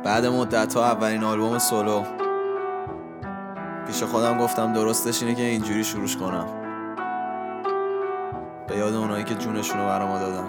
بعد مدت‌ها اولین آلبوم سولو. پیش خودم گفتم درستش اینه که اینجوری شروعش کنم، به یاد اونایی که جونشونو برا ما دادن.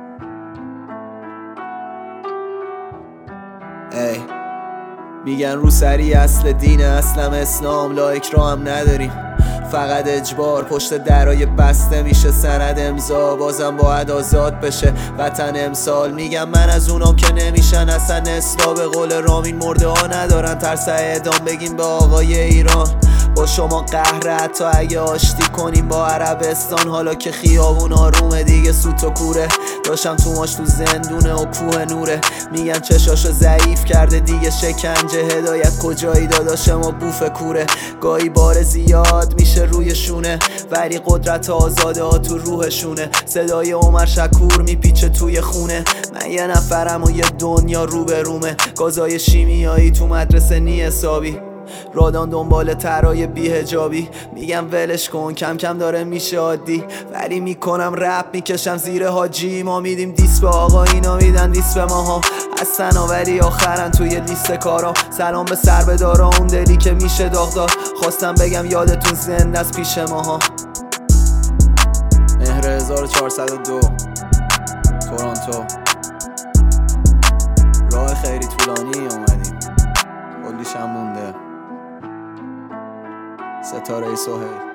ای میگن روسری اصل دینه، اصلم اسلام، لا اکراه نداریم، فقط اجبار. پشت درای بسته میشه سند امضا، بازم باید آزاد بشه وطن امسال. میگم من از اونام که نمیشن اصلا اصلاح، به قول رامین مرده ها ندارن ترس اعدام. بگیم به آقای ایران با شما قهره، حتی اگه آشتی کنیم با عربستان. حالا که خیابون آرومه دیگه سوت و کوره، داشتم تو ماش تو زندونه و کوه نوره. میگن چشاشو ضعیف کرده دیگه شکنجه، هدایت کجایی داداش ما بوف کوره. گاهی بار زیاد میشه روی شونه، ولی قدرت آزاده ها تو روحشونه. صدای عمر شکور میپیچه توی خونه، من یه نفرم و یه دنیا رو به رومه. گازای شیمیایی تو مدرسه نی حسابی، رادان دنبال ترای بی‌حجابی. میگم ولش کن کم کم داره میشه عادی، ولی میکنم رپ میکشم زیر حاجی. ما میدیم دیس به آقا، اینا میدن دیس به ماها. هستن ولی آخرن توی لیست کارا. سلام به سر به دارا، اون دلی که میشه داغدار. خواستم بگم یادتون زنده از پیش ماها. مهر 1402 تورنتو. راه خیلی طولانی اومدیم، کلیش هم مونده. ستاره سهیل.